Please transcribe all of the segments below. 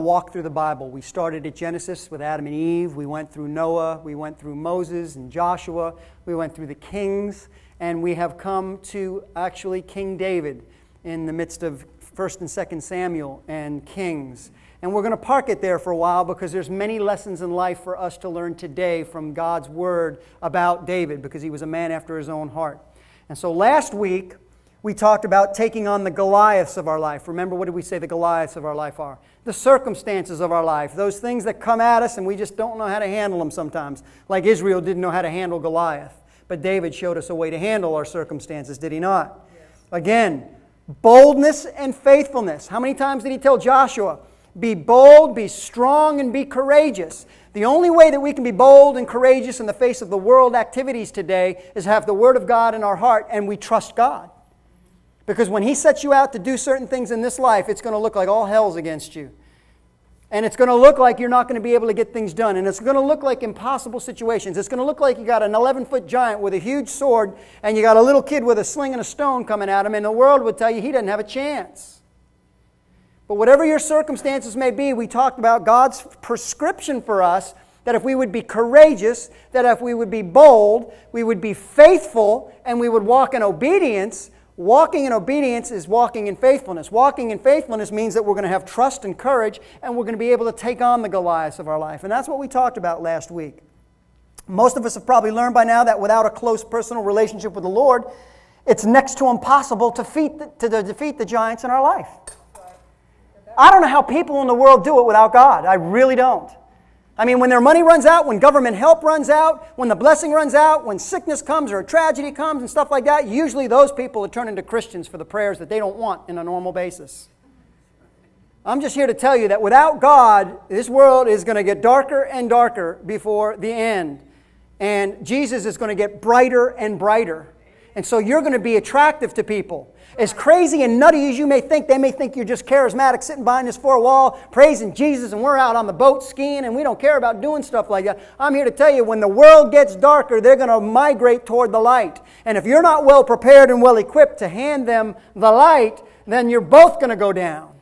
Walk through the Bible. We started at Genesis with Adam and Eve. We went through Noah. We went through Moses and Joshua. We went through the kings. And we have come to actually King David in the midst of 1st and 2nd Samuel and Kings. And we're going to park it there for a while because there's many lessons in life for us to learn today from God's Word about David, because he was a man after his own heart. And so last week, we talked about taking on the Goliaths of our life. Remember, what did we say the Goliaths of our life are? The circumstances of our life. Those things that come at us and we just don't know how to handle them sometimes. Like Israel didn't know how to handle Goliath. But David showed us a way to handle our circumstances, did he not? Yes. Again, boldness and faithfulness. How many times did he tell Joshua? Be bold, be strong, and be courageous. The only way that we can be bold and courageous in the face of the world activities today is have the Word of God in our heart and we trust God. Because when He sets you out to do certain things in this life, it's going to look like all hell's against you. And it's going to look like you're not going to be able to get things done. And it's going to look like impossible situations. It's going to look like you got an 11-foot giant with a huge sword and you got a little kid with a sling and a stone coming at him, and the world would tell you he doesn't have a chance. But whatever your circumstances may be, we talked about God's prescription for us that if we would be courageous, that if we would be bold, we would be faithful, and we would walk in obedience. Walking in obedience is walking in faithfulness. Walking in faithfulness means that we're going to have trust and courage, and we're going to be able to take on the Goliaths of our life. And that's what we talked about last week. Most of us have probably learned by now that without a close personal relationship with the Lord, it's next to impossible to defeat the giants in our life. I don't know how people in the world do it without God. I really don't. I mean, when their money runs out, when government help runs out, when the blessing runs out, when sickness comes or a tragedy comes and stuff like that, usually those people are turning to Christians for the prayers that they don't want in a normal basis. I'm just here to tell you that without God, this world is going to get darker and darker before the end. And Jesus is going to get brighter and brighter. And so you're going to be attractive to people. As crazy and nutty as you may think, they may think you're just charismatic sitting behind this four wall praising Jesus and we're out on the boat skiing and we don't care about doing stuff like that. I'm here to tell you, when the world gets darker, they're going to migrate toward the light. And if you're not well prepared and well equipped to hand them the light, then you're both going to go down.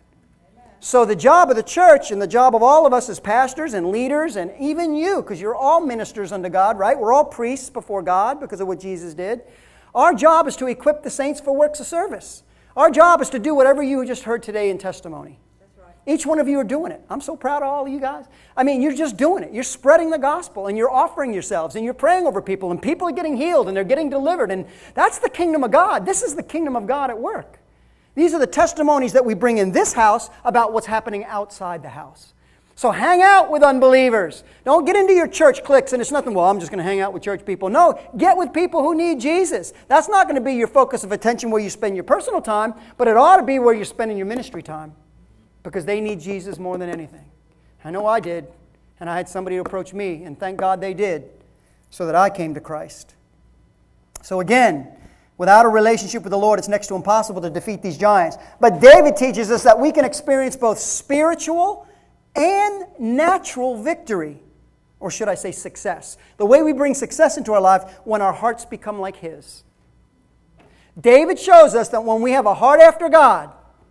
So the job of the church and the job of all of us as pastors and leaders, and even you, because you're all ministers unto God, right? We're all priests before God because of what Jesus did. Our job is to equip the saints for works of service. Our job is to do whatever you just heard today in testimony. That's right. Each one of you are doing it. I'm so proud of all of you guys. I mean, you're just doing it. You're spreading the gospel and you're offering yourselves and you're praying over people and people are getting healed and they're getting delivered. And that's the kingdom of God. This is the kingdom of God at work. These are the testimonies that we bring in this house about what's happening outside the house. So hang out with unbelievers. Don't get into your church cliques and it's nothing, well, I'm just going to hang out with church people. No, get with people who need Jesus. That's not going to be your focus of attention where you spend your personal time, but it ought to be where you're spending your ministry time, because they need Jesus more than anything. I know I did, and I had somebody approach me, and thank God they did, so that I came to Christ. So again, without a relationship with the Lord, it's next to impossible to defeat these giants. But David teaches us that we can experience both spiritual and natural victory, or should I say success. The way we bring success into our life when our hearts become like His. David shows us that when we have a heart after God,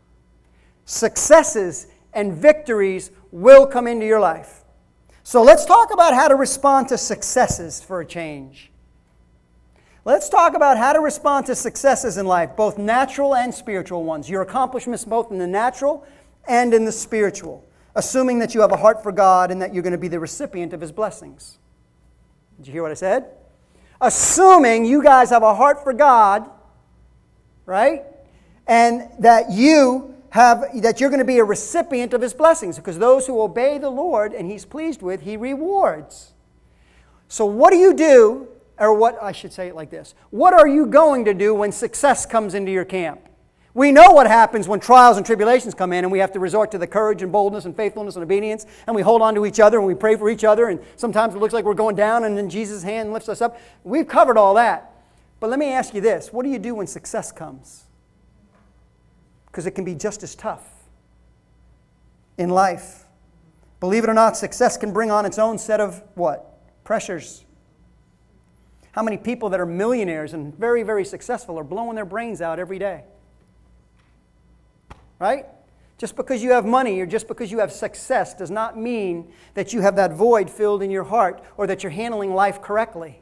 successes and victories will come into your life. So let's talk about how to respond to successes for a change. Let's talk about how to respond to successes in life, both natural and spiritual ones. Your accomplishments both in the natural and in the spiritual, assuming that you have a heart for God and that you're going to be the recipient of His blessings. Did you hear what I said? Assuming you guys have a heart for God, right? And that you're going to be a recipient of His blessings, because those who obey the Lord and He's pleased with, He rewards. So what do you do, or what I should say it like this, what are you going to do when success comes into your camp? We know what happens when trials and tribulations come in and we have to resort to the courage and boldness and faithfulness and obedience, and we hold on to each other and we pray for each other, and sometimes it looks like we're going down and then Jesus' hand lifts us up. We've covered all that. But let me ask you this. What do you do when success comes? Because it can be just as tough in life. Believe it or not, success can bring on its own set of what? Pressures. How many people that are millionaires and very, very successful are blowing their brains out every day? Right? Just because you have money or just because you have success does not mean that you have that void filled in your heart or that you're handling life correctly.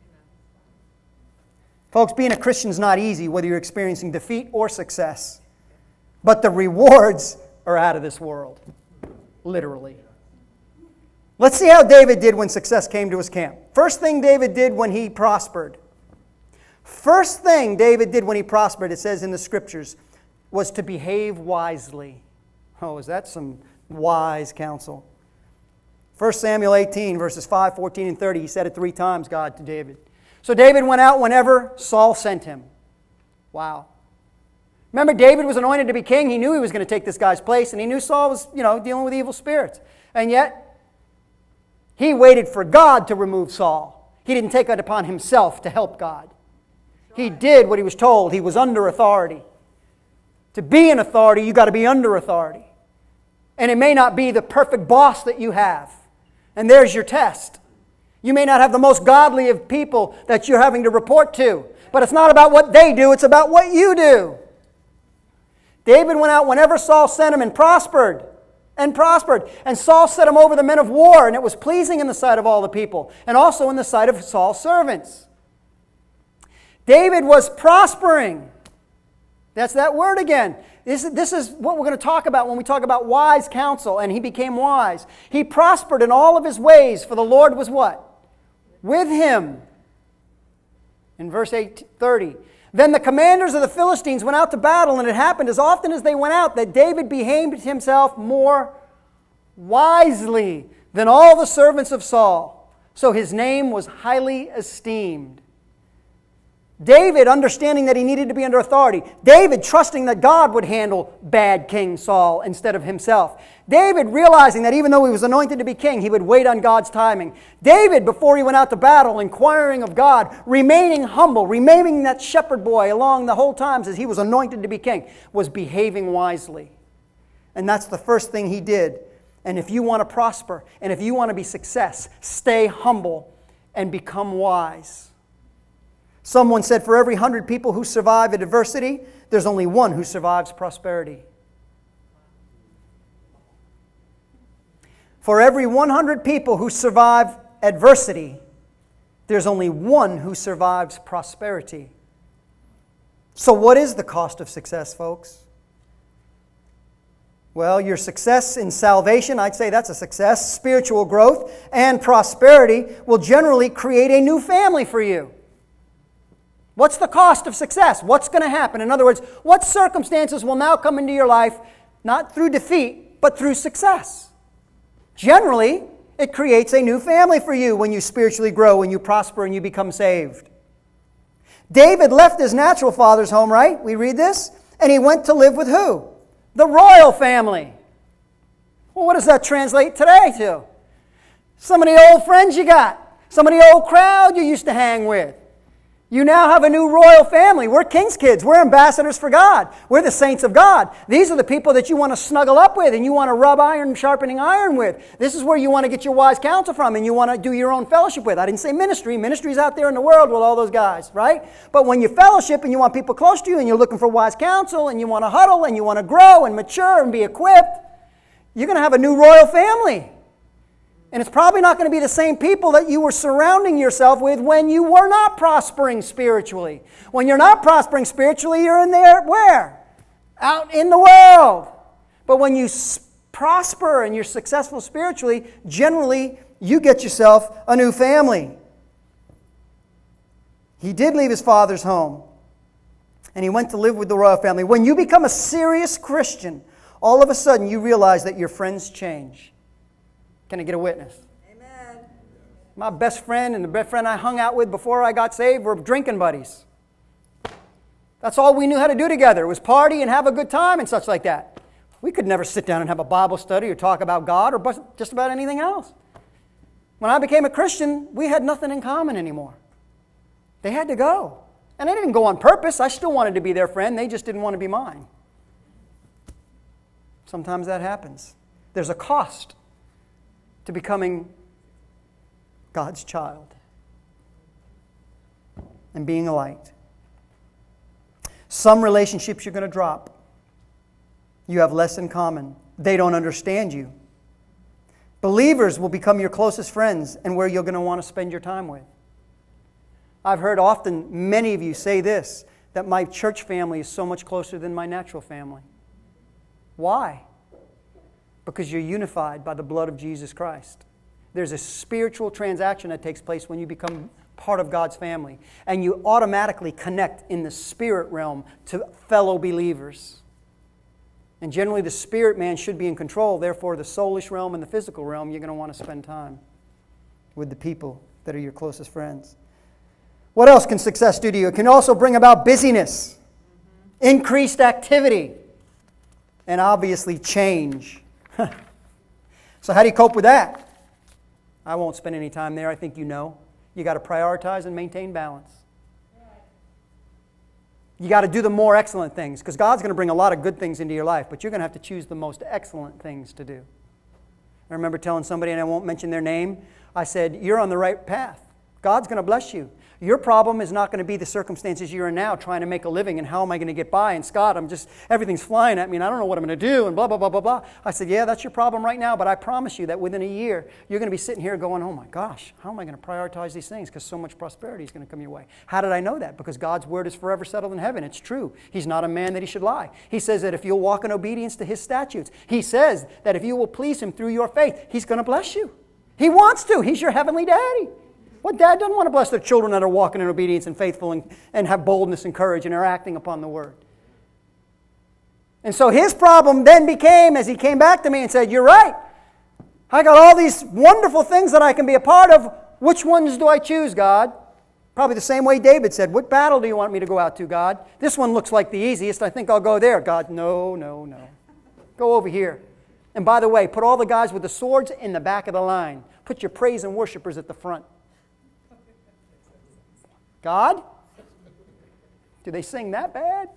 Folks, being a Christian is not easy, whether you're experiencing defeat or success. But the rewards are out of this world. Literally. Let's see how David did when success came to his camp. First thing David did when he prospered. First thing David did when he prospered, it says in the Scriptures, was to behave wisely. Oh, is that some wise counsel? 1 Samuel 18, verses 5, 14, and 30. He said it 3 times, God, to David. So David went out whenever Saul sent him. Wow. Remember, David was anointed to be king. He knew he was going to take this guy's place, and he knew Saul was, dealing with evil spirits. And yet, he waited for God to remove Saul. He didn't take it upon himself to help God. He did what he was told. He was under authority. To be in authority, you've got to be under authority. And it may not be the perfect boss that you have. And there's your test. You may not have the most godly of people that you're having to report to. But it's not about what they do, it's about what you do. David went out whenever Saul sent him and prospered. And prospered. And Saul set him over the men of war, and it was pleasing in the sight of all the people, and also in the sight of Saul's servants. David was prospering. That's that word again. This is what we're going to talk about when we talk about wise counsel, and he became wise. He prospered in all of his ways, for the Lord was what? With him. In verse 30. Then the commanders of the Philistines went out to battle, and it happened as often as they went out that David behaved himself more wisely than all the servants of Saul. So his name was highly esteemed. David understanding that he needed to be under authority. David trusting that God would handle bad King Saul instead of himself. David realizing that even though he was anointed to be king, he would wait on God's timing. David, before he went out to battle, inquiring of God, remaining humble, remaining that shepherd boy along the whole times as he was anointed to be king, was behaving wisely. And that's the first thing he did. And if you want to prosper, and if you want to be success, stay humble and become wise. Someone said, for every 100 people who survive adversity, there's only one who survives prosperity. For every 100 people who survive adversity, there's only one who survives prosperity. So what is the cost of success, folks? Well, your success in salvation, I'd say that's a success. Spiritual growth and prosperity will generally create a new family for you. What's the cost of success? What's going to happen? In other words, what circumstances will now come into your life, not through defeat, but through success? Generally, it creates a new family for you when you spiritually grow, when you prosper and you become saved. David left his natural father's home, right? We read this. And he went to live with who? The royal family. Well, what does that translate today to? Some of the old friends you got. Some of the old crowd you used to hang with. You now have a new royal family. We're king's kids. We're ambassadors for God. We're the saints of God. These are the people that you want to snuggle up with and you want to rub iron sharpening iron with. This is where you want to get your wise counsel from and you want to do your own fellowship with. I didn't say ministry. Ministry's out there in the world with all those guys, right? But when you fellowship and you want people close to you and you're looking for wise counsel and you want to huddle and you want to grow and mature and be equipped, you're going to have a new royal family. And it's probably not going to be the same people that you were surrounding yourself with when you were not prospering spiritually. When you're not prospering spiritually, you're in there, where? Out in the world. But when you prosper and you're successful spiritually, generally you get yourself a new family. He did leave his father's home, and he went to live with the royal family. When you become a serious Christian, all of a sudden you realize that your friends change. Can I get a witness? Amen. My best friend and the best friend I hung out with before I got saved were drinking buddies. That's all we knew how to do together, was party and have a good time and such like that. We could never sit down and have a Bible study or talk about God or just about anything else. When I became a Christian, we had nothing in common anymore. They had to go. And they didn't go on purpose. I still wanted to be their friend. They just didn't want to be mine. Sometimes that happens. There's a cost to becoming God's child and being a light. Some relationships you're going to drop. You have less in common. They don't understand you. Believers will become your closest friends and where you're going to want to spend your time with. I've heard often many of you say this, that my church family is so much closer than my natural family. Why? Because you're unified by the blood of Jesus Christ. There's a spiritual transaction that takes place when you become part of God's family. And you automatically connect in the spirit realm to fellow believers. And generally the spirit man should be in control. Therefore, the soulish realm and the physical realm, you're going to want to spend time with the people that are your closest friends. What else can success do to you? It can also bring about busyness, increased activity, and obviously change. So how do you cope with that? I won't spend any time there. I think you know. You got to prioritize and maintain balance. You got to do the more excellent things, because God's going to bring a lot of good things into your life, but you're going to have to choose the most excellent things to do. I remember telling somebody, and I won't mention their name, I said, you're on the right path. God's going to bless you. Your problem is not going to be the circumstances you're in now, trying to make a living, and how am I going to get by? And Scott, everything's flying at me, and I don't know what I'm going to do, and blah, blah, blah, blah, blah. I said, yeah, that's your problem right now, but I promise you that within a year, you're going to be sitting here going, oh my gosh, how am I going to prioritize these things? Because so much prosperity is going to come your way. How did I know that? Because God's word is forever settled in heaven. It's true. He's not a man that he should lie. He says that if you'll walk in obedience to his statutes, he says that if you will please him through your faith, he's going to bless you. He wants to. He's your heavenly daddy. What dad doesn't want to bless their children that are walking in obedience and faithful and have boldness and courage and are acting upon the word? And so his problem then became, as he came back to me and said, you're right. I got all these wonderful things that I can be a part of. Which ones do I choose, God? Probably the same way David said, what battle do you want me to go out to, God? This one looks like the easiest. I think I'll go there. God, no, no, no. Go over here. And by the way, put all the guys with the swords in the back of the line. Put your praise and worshipers at the front. God? Do they sing that bad?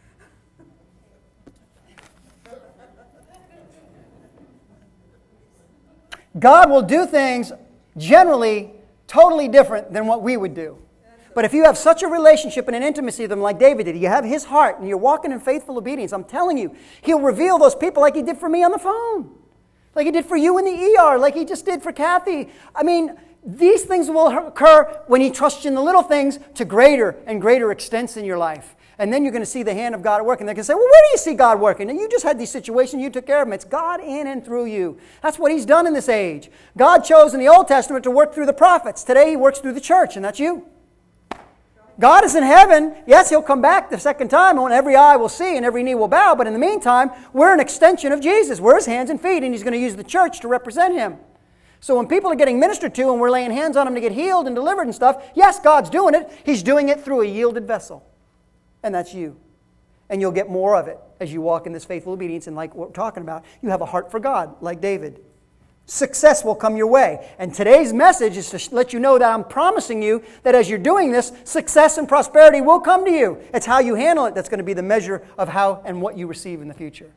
God will do things generally totally different than what we would do. But if you have such a relationship and an intimacy with him like David did, you have his heart and you're walking in faithful obedience, I'm telling you, he'll reveal those people like he did for me on the phone. Like he did for you in the ER, like he just did for Kathy. I mean, these things will occur when he trusts you in the little things to greater and greater extents in your life. And then you're going to see the hand of God at work. And they're going to say, well, where do you see God working? And you just had these situations, you took care of them. It's God in and through you. That's what he's done in this age. God chose in the Old Testament to work through the prophets. Today he works through the church, and that's you. God is in heaven. Yes, he'll come back the second time when every eye will see and every knee will bow. But in the meantime, we're an extension of Jesus. We're his hands and feet, and he's going to use the church to represent him. So when people are getting ministered to and we're laying hands on them to get healed and delivered and stuff, yes, God's doing it. He's doing it through a yielded vessel. And that's you. And you'll get more of it as you walk in this faithful obedience. And like what we're talking about, you have a heart for God, like David. Success will come your way. And today's message is to let you know that I'm promising you that as you're doing this, success and prosperity will come to you. It's how you handle it that's going to be the measure of how and what you receive in the future.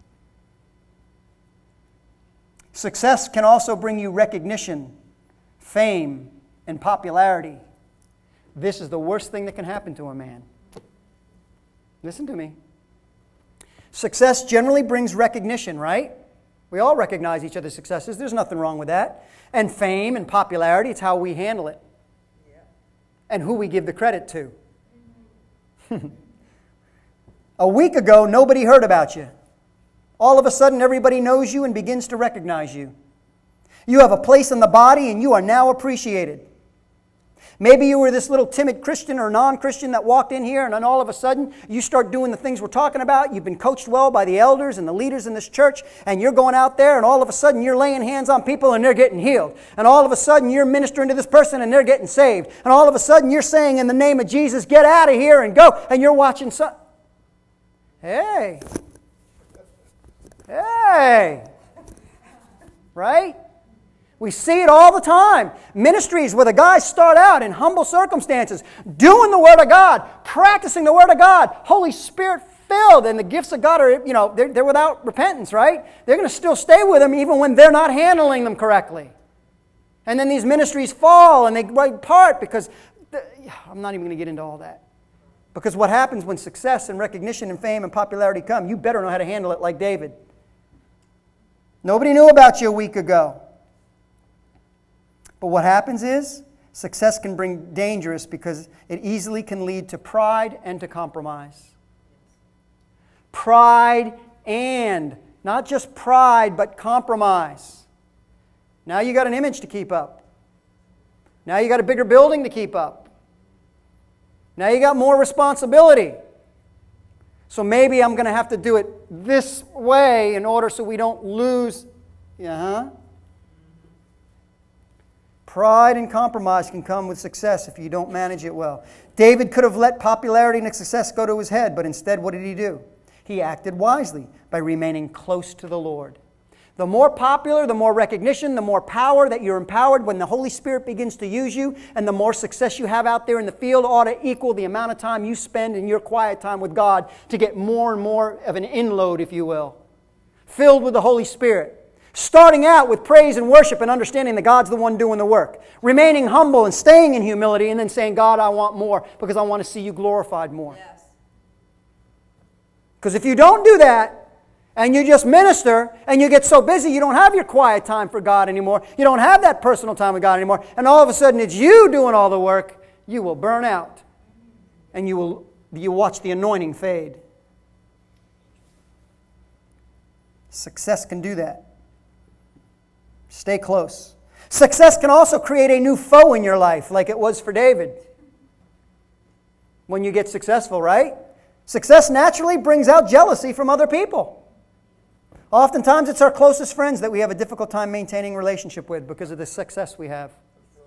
Success can also bring you recognition, fame, and popularity. This is the worst thing that can happen to a man. Listen to me. Success generally brings recognition, right? We all recognize each other's successes. There's nothing wrong with that. And fame and popularity, it's how we handle it. Yeah. And who we give the credit to. A week ago, nobody heard about you. All of a sudden, everybody knows you and begins to recognize you. You have a place in the body and you are now appreciated. Maybe you were this little timid Christian or non-Christian that walked in here and then all of a sudden you start doing the things we're talking about. You've been coached well by the elders and the leaders in this church, and you're going out there and all of a sudden you're laying hands on people and they're getting healed. And all of a sudden you're ministering to this person and they're getting saved. And all of a sudden you're saying in the name of Jesus, get out of here and go. And you're watching some... Hey! Right? We see it all the time. Ministries where the guys start out in humble circumstances, doing the Word of God, practicing the Word of God, Holy Spirit filled, and the gifts of God are, they're without repentance, right? They're going to still stay with them even when they're not handling them correctly. And then these ministries fall and they break apart because, I'm not even going to get into all that. Because what happens when success and recognition and fame and popularity come, you better know how to handle it like David. Nobody knew about you a week ago. But what happens is, success can bring dangerous because it easily can lead to pride and to compromise. Pride and, not just pride, but compromise. Now you got an image to keep up. Now you got a bigger building to keep up. Now you got more responsibility. So maybe I'm going to have to do it this way in order so we don't lose. Pride and compromise can come with success if you don't manage it well. David could have let popularity and success go to his head, but instead what did he do? He acted wisely by remaining close to the Lord. The more popular, the more recognition, the more power that you're empowered when the Holy Spirit begins to use you, and the more success you have out there in the field ought to equal the amount of time you spend in your quiet time with God to get more and more of an inload, if you will, filled with the Holy Spirit. Starting out with praise and worship and understanding that God's the one doing the work. Remaining humble and staying in humility and then saying, God, I want more because I want to see you glorified more. Yes. Because if you don't do that and you just minister and you get so busy you don't have your quiet time for God anymore, you don't have that personal time with God anymore, and all of a sudden it's you doing all the work, you will burn out and you watch the anointing fade. Success can do that. Stay close. Success can also create a new foe in your life, like it was for David. When you get successful, right? Success naturally brings out jealousy from other people. Oftentimes it's our closest friends that we have a difficult time maintaining a relationship with because of the success we have.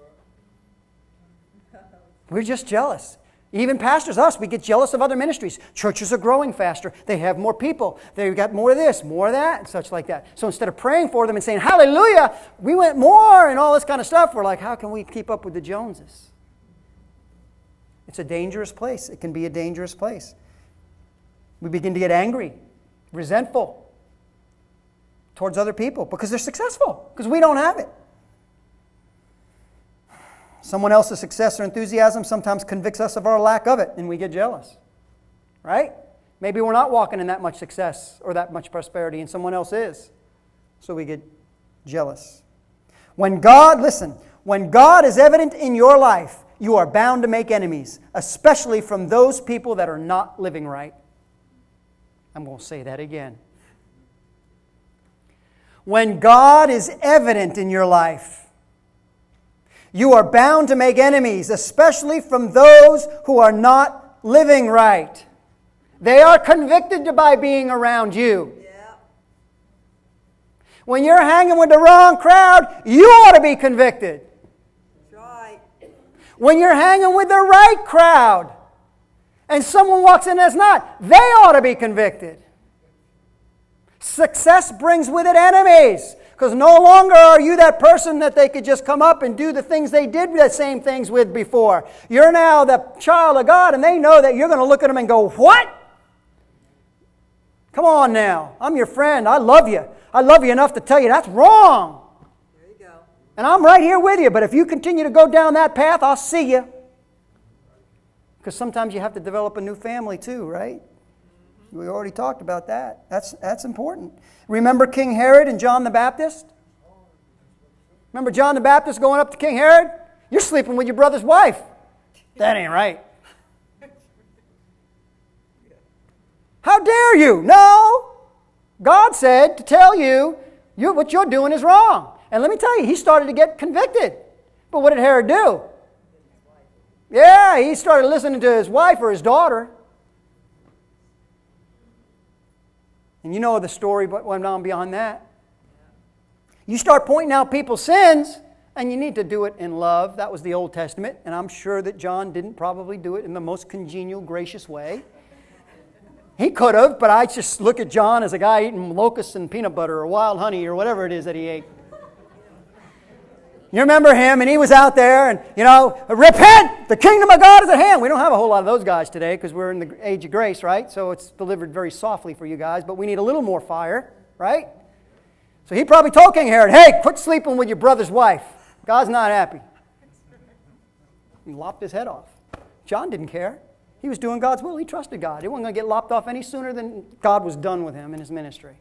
We're just jealous. Even pastors, we get jealous of other ministries. Churches are growing faster. They have more people. They've got more of this, more of that, and such like that. So instead of praying for them and saying, hallelujah, we went more and all this kind of stuff, we're like, how can we keep up with the Joneses? It's a dangerous place. It can be a dangerous place. We begin to get angry, resentful towards other people because they're successful, because we don't have it. Someone else's success or enthusiasm sometimes convicts us of our lack of it, and we get jealous. Right? Maybe we're not walking in that much success or that much prosperity, and someone else is. So we get jealous. When God is evident in your life, you are bound to make enemies, especially from those people that are not living right. I'm going to say that again. When God is evident in your life, you are bound to make enemies, especially from those who are not living right. They are convicted by being around you. Yeah. When you're hanging with the wrong crowd, you ought to be convicted. That's right. When you're hanging with the right crowd and someone walks in that's not, they ought to be convicted. Success brings with it enemies. Because no longer are you that person that they could just come up and do the things they did the same things with before. You're now the child of God, and they know that you're going to look at them and go, what? Come on now. I'm your friend. I love you. I love you enough to tell you that's wrong. There you go. And I'm right here with you, but if you continue to go down that path, I'll see you. Because sometimes you have to develop a new family too, right? We already talked about that. That's important. Remember King Herod and John the Baptist? Remember John the Baptist going up to King Herod? You're sleeping with your brother's wife. That ain't right. How dare you? No. God said to tell you, what you're doing is wrong. And let me tell you, he started to get convicted. But what did Herod do? Yeah, he started listening to his wife or his daughter. And you know the story, what went on beyond that. You start pointing out people's sins, and you need to do it in love. That was the Old Testament, and I'm sure that John didn't probably do it in the most congenial, gracious way. He could have, but I just look at John as a guy eating locusts and peanut butter or wild honey or whatever it is that he ate. You remember him, and he was out there, and, repent! The kingdom of God is at hand. We don't have a whole lot of those guys today because we're in the age of grace, right? So it's delivered very softly for you guys, but we need a little more fire, right? So he probably told King Herod, hey, quit sleeping with your brother's wife. God's not happy. He lopped his head off. John didn't care. He was doing God's will. He trusted God. He wasn't going to get lopped off any sooner than God was done with him in his ministry.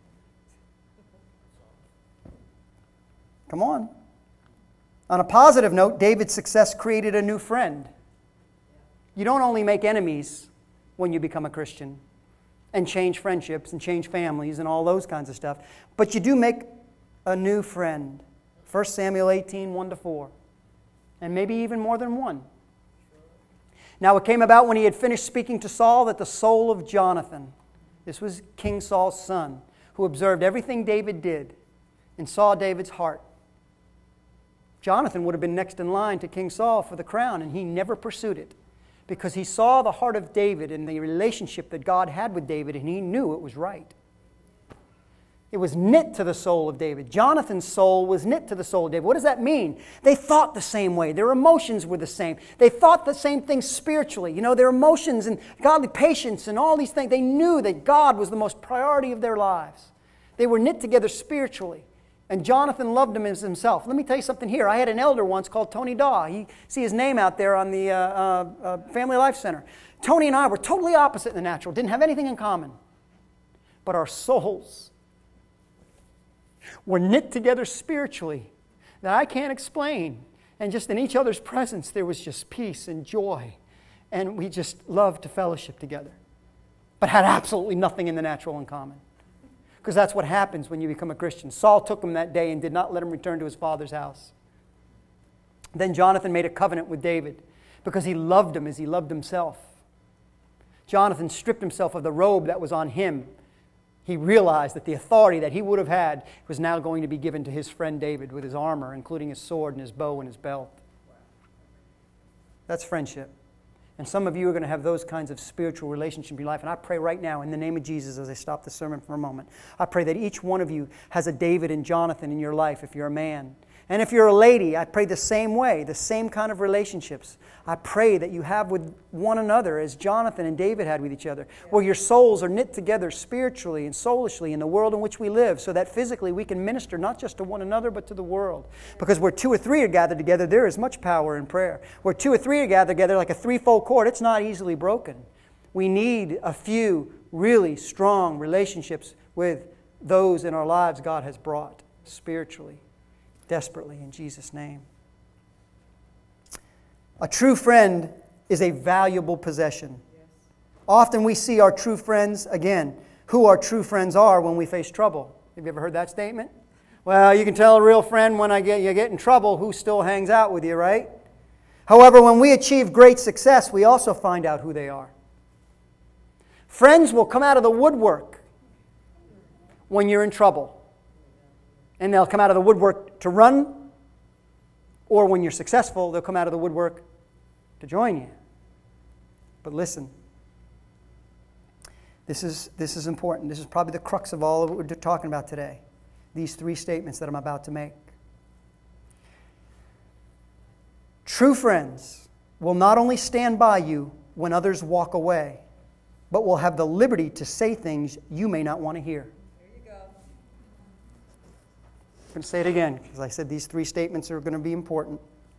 Come on. On a positive note, David's success created a new friend. You don't only make enemies when you become a Christian and change friendships and change families and all those kinds of stuff, but you do make a new friend. 1 Samuel 18, 1-4. And maybe even more than one. Now it came about when he had finished speaking to Saul that the soul of Jonathan, this was King Saul's son, who observed everything David did and saw David's heart. Jonathan would have been next in line to King Saul for the crown, and he never pursued it because he saw the heart of David and the relationship that God had with David, and he knew it was right. It was knit to the soul of David. Jonathan's soul was knit to the soul of David. What does that mean? They thought the same way. Their emotions were the same. They thought the same things spiritually. You know, their emotions and godly patience and all these things. They knew that God was the most priority of their lives. They were knit together spiritually. And Jonathan loved him as himself. Let me tell you something here. I had an elder once called Tony Daw. You see his name out there on the Family Life Center. Tony and I were totally opposite in the natural. Didn't have anything in common. But our souls were knit together spiritually that I can't explain. And just in each other's presence, there was just peace and joy. And we just loved to fellowship together. But had absolutely nothing in the natural in common. Because that's what happens when you become a Christian. Saul took him that day and did not let him return to his father's house. Then Jonathan made a covenant with David because he loved him as he loved himself. Jonathan stripped himself of the robe that was on him. He realized that the authority that he would have had was now going to be given to his friend David with his armor, including his sword and his bow and his belt. That's friendship. And some of you are going to have those kinds of spiritual relationships in your life. And I pray right now in the name of Jesus as I stop the sermon for a moment, I pray that each one of you has a David and Jonathan in your life if you're a man. And if you're a lady, I pray the same way, the same kind of relationships. I pray that you have with one another as Jonathan and David had with each other, where your souls are knit together spiritually and soulishly in the world in which we live, so that physically we can minister not just to one another but to the world. Because where two or three are gathered together, there is much power in prayer. Where two or three are gathered together like a threefold cord, it's not easily broken. We need a few really strong relationships with those in our lives God has brought spiritually. Desperately, in Jesus' name. A true friend is a valuable possession. Often we see our true friends, again, who our true friends are when we face trouble. Have you ever heard that statement? Well, you can tell a real friend when you get in trouble who still hangs out with you, right? However, when we achieve great success, we also find out who they are. Friends will come out of the woodwork when you're in trouble. And they'll come out of the woodwork to run, or when you're successful, they'll come out of the woodwork to join you. But listen, this is important. This is probably the crux of all of what we're talking about today. These three statements that I'm about to make. True friends will not only stand by you when others walk away, but will have the liberty to say things you may not want to hear. I'm going to say it again, because I said these three statements are going to be important.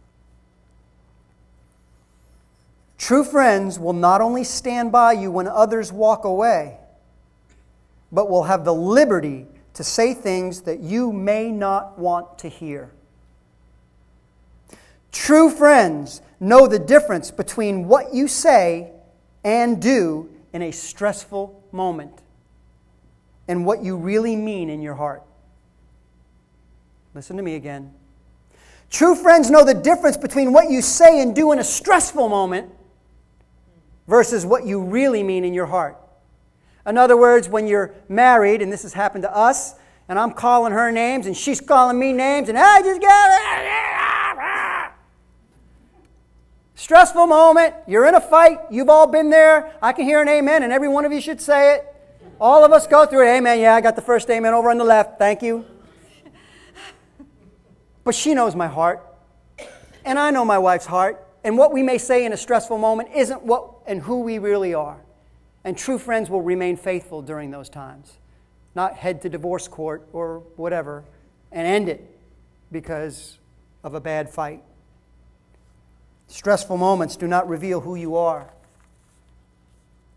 True friends will not only stand by you when others walk away, but will have the liberty to say things that you may not want to hear. True friends know the difference between what you say and do in a stressful moment and what you really mean in your heart. Listen to me again. True friends know the difference between what you say and do in a stressful moment versus what you really mean in your heart. In other words, when you're married, and this has happened to us, and I'm calling her names and she's calling me names, and I just got stressful moment, you're in a fight, you've all been there, I can hear an amen, and every one of you should say it. All of us go through it. Amen, yeah, I got the first amen over on the left, thank you. But she knows my heart, and I know my wife's heart, and what we may say in a stressful moment isn't what and who we really are. And true friends will remain faithful during those times, not head to divorce court or whatever and end it because of a bad fight. Stressful moments do not reveal who you are.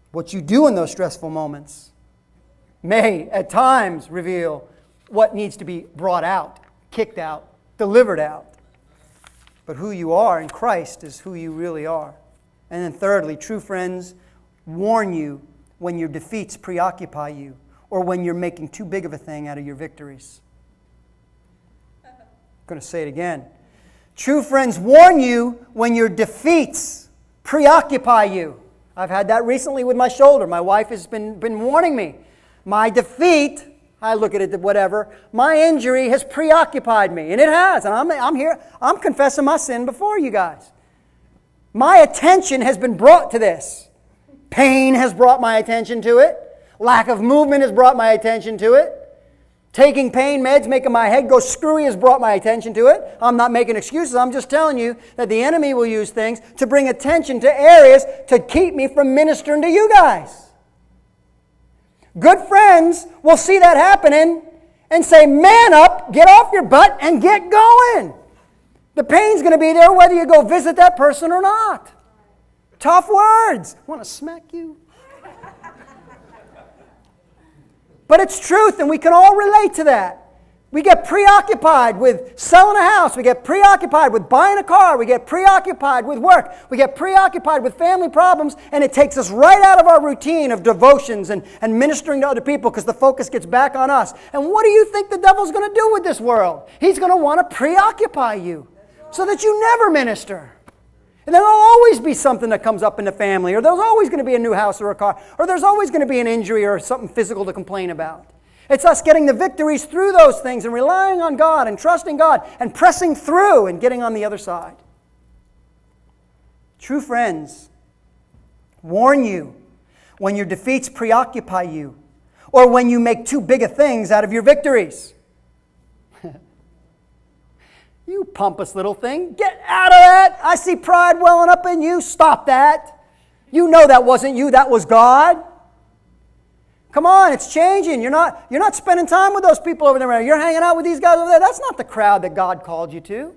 What you do in those stressful moments may, at times, reveal what needs to be brought out, kicked out, delivered out. But who you are in Christ is who you really are. And then thirdly, true friends warn you when your defeats preoccupy you or when you're making too big of a thing out of your victories. I'm going to say it again. True friends warn you when your defeats preoccupy you. I've had that recently with my shoulder. My wife has been warning me. My defeat, I look at it, whatever, my injury has preoccupied me. And it has. And I'm here, I'm confessing my sin before you guys. My attention has been brought to this. Pain has brought my attention to it. Lack of movement has brought my attention to it. Taking pain meds, making my head go screwy has brought my attention to it. I'm not making excuses. I'm just telling you that the enemy will use things to bring attention to areas to keep me from ministering to you guys. Good friends will see that happening and say, man up, get off your butt, and get going. The pain's going to be there whether you go visit that person or not. Tough words. Want to smack you? But it's truth, and we can all relate to that. We get preoccupied with selling a house. We get preoccupied with buying a car. We get preoccupied with work. We get preoccupied with family problems, and it takes us right out of our routine of devotions and ministering to other people because the focus gets back on us. And what do you think the devil's going to do with this world? He's going to want to preoccupy you so that you never minister. And there'll always be something that comes up in the family, or there's always going to be a new house or a car, or there's always going to be an injury or something physical to complain about. It's us getting the victories through those things and relying on God and trusting God and pressing through and getting on the other side. True friends warn you when your defeats preoccupy you or when you make too big a things out of your victories. You pompous little thing, get out of that. I see pride welling up in you. Stop that. You know that wasn't you, that was God. Come on, it's changing. You're not spending time with those people over there. You're hanging out with these guys over there. That's not the crowd that God called you to.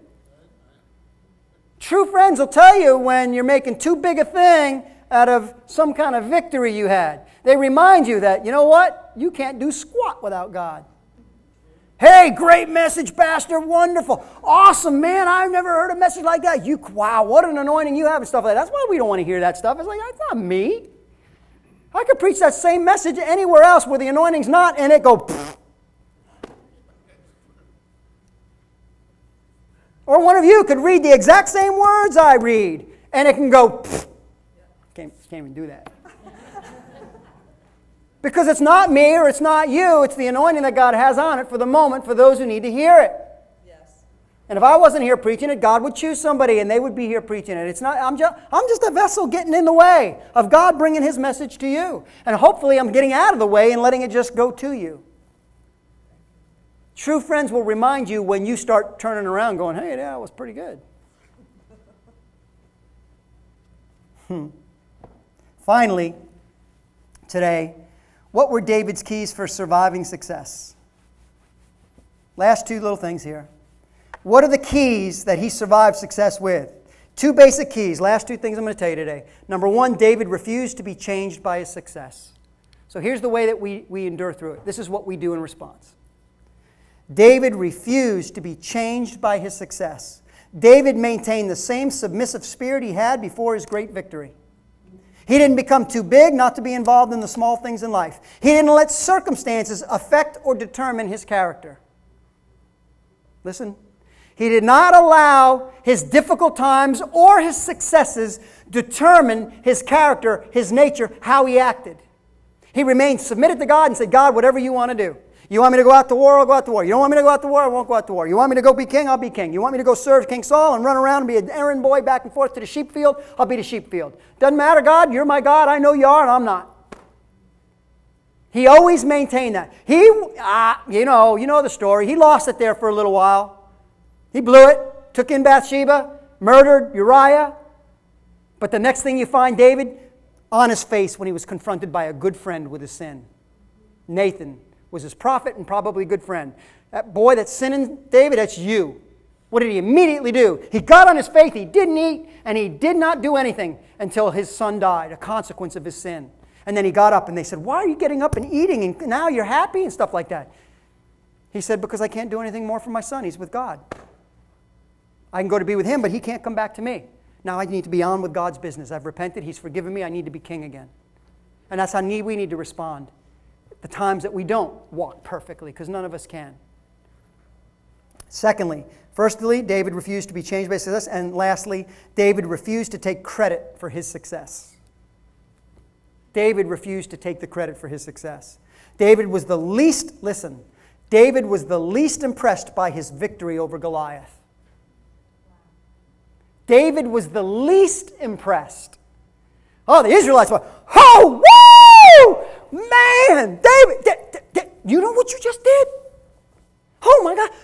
True friends will tell you when you're making too big a thing out of some kind of victory you had. They remind you that, you know what? You can't do squat without God. Hey, great message, Pastor. Wonderful. Awesome, man. I've never heard a message like that. Wow, what an anointing you have and stuff like that. That's why we don't want to hear that stuff. It's like, that's not me. I could preach that same message anywhere else where the anointing's not, and it go pfft. Or one of you could read the exact same words I read, and it can go pfft. Can't even do that. Because it's not me or it's not you, it's the anointing that God has on it for the moment for those who need to hear it. Yes. And if I wasn't here preaching it, God would choose somebody and they would be here preaching it. It's not. I'm just a vessel getting in the way of God bringing His message to you. And hopefully I'm getting out of the way and letting it just go to you. True friends will remind you when you start turning around going, hey, that was pretty good. Finally, today, what were David's keys for surviving success? Last two little things here. What are the keys that he survived success with? Two basic keys. Last two things I'm going to tell you today. Number one, David refused to be changed by his success. So here's the way that we endure through it. This is what we do in response. David refused to be changed by his success. David maintained the same submissive spirit he had before his great victory. He didn't become too big not to be involved in the small things in life. He didn't let circumstances affect or determine his character. Listen. He did not allow his difficult times or his successes determine his character, his nature, how he acted. He remained submitted to God and said, God, whatever you want to do. You want me to go out to war, I'll go out to war. You don't want me to go out to war, I won't go out to war. You want me to go be king, I'll be king. You want me to go serve King Saul and run around and be an errand boy back and forth to the sheep field, I'll be the sheep field. Doesn't matter, God, you're my God, I know you are and I'm not. He always maintained that. You know the story. He lost it there for a little while. He blew it, took in Bathsheba, murdered Uriah. But the next thing you find David on his face when he was confronted by a good friend with his sin. Nathan was his prophet and probably a good friend. That boy that's sinning, David, that's you. What did he immediately do? He got on his face, he didn't eat, and he did not do anything until his son died, a consequence of his sin. And then he got up and they said, why are you getting up and eating and now you're happy and stuff like that? He said, because I can't do anything more for my son. He's with God. I can go to be with him, but he can't come back to me. Now I need to be on with God's business. I've repented. He's forgiven me. I need to be king again. And that's how we need to respond. The times that we don't walk perfectly, because none of us can. Secondly, firstly, David refused to be changed by success. And lastly, David refused to take credit for his success. David refused to take the credit for his success. David was the least impressed by his victory over Goliath. David was the least impressed. Oh, the Israelites were, oh, woo! Man, David, you know what you just did? Oh my God,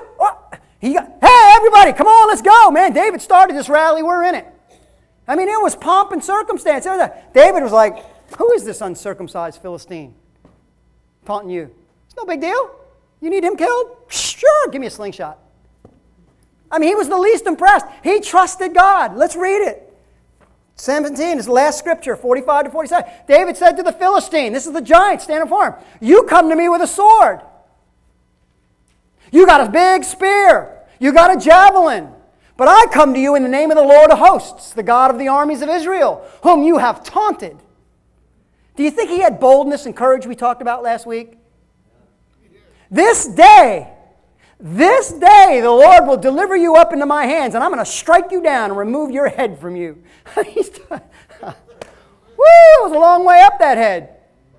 hey, everybody, come on, let's go. Man, David started this rally, we're in it. I mean, it was pomp and circumstance. David was like, who is this uncircumcised Philistine taunting you? It's no big deal. You need him killed? Sure, give me a slingshot. I mean, he was the least impressed. He trusted God. Let's read it. 17 is the last scripture, 45 to 47. David said to the Philistine, this is the giant standing before him, you come to me with a sword. You got a big spear. You got a javelin. But I come to you in the name of the Lord of hosts, the God of the armies of Israel, whom you have taunted. Do you think he had boldness and courage we talked about last week? This day, the Lord will deliver you up into my hands, and I'm going to strike you down and remove your head from you. Woo, it was a long way up that head.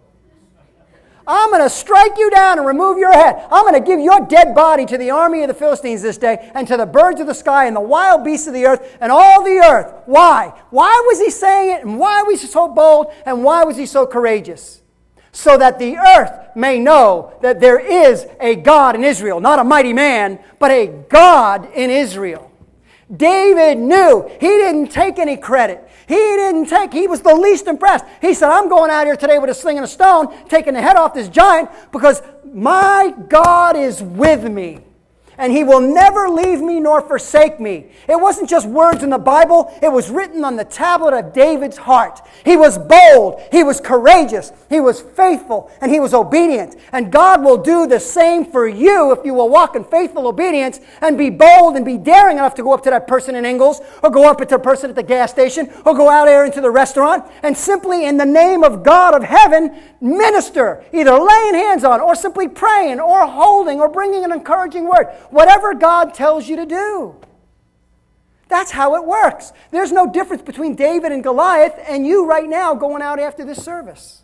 I'm going to strike you down and remove your head. I'm going to give your dead body to the army of the Philistines this day, and to the birds of the sky and the wild beasts of the earth and all the earth. Why? Why was he saying it, and why was he so bold, and why was he so courageous? So that the earth may know that there is a God in Israel. Not a mighty man, but a God in Israel. David knew. He didn't take any credit. He was the least impressed. He said, I'm going out here today with a sling and a stone, taking the head off this giant, because my God is with me. And he will never leave me nor forsake me. It wasn't just words in the Bible. It was written on the tablet of David's heart. He was bold. He was courageous. He was faithful. And he was obedient. And God will do the same for you if you will walk in faithful obedience and be bold and be daring enough to go up to that person in Ingalls, or go up to the person at the gas station, or go out there into the restaurant and simply in the name of God of heaven minister, either laying hands on, or simply praying, or holding, or bringing an encouraging word. Whatever God tells you to do. That's how it works. There's no difference between David and Goliath and you right now going out after this service.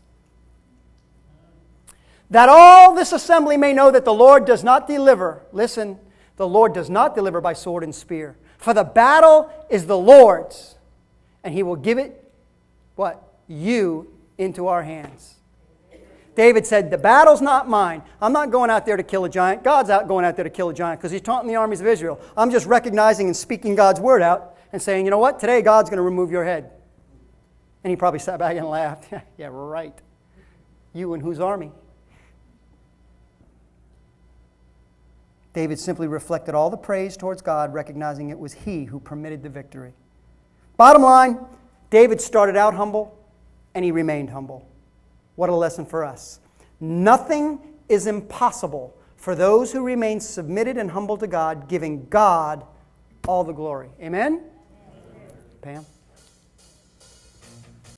That all this assembly may know that the Lord does not deliver. Listen, the Lord does not deliver by sword and spear. For the battle is the Lord's. And He will give it, what? You into our hands. David said, the battle's not mine. I'm not going out there to kill a giant. God's going out there to kill a giant because he's taunting the armies of Israel. I'm just recognizing and speaking God's word out and saying, you know what? Today God's going to remove your head. And he probably sat back and laughed. Yeah, right. You and whose army? David simply reflected all the praise towards God, recognizing it was he who permitted the victory. Bottom line, David started out humble and he remained humble. What a lesson for us. Nothing is impossible for those who remain submitted and humble to God, giving God all the glory. Amen? Amen. Pam?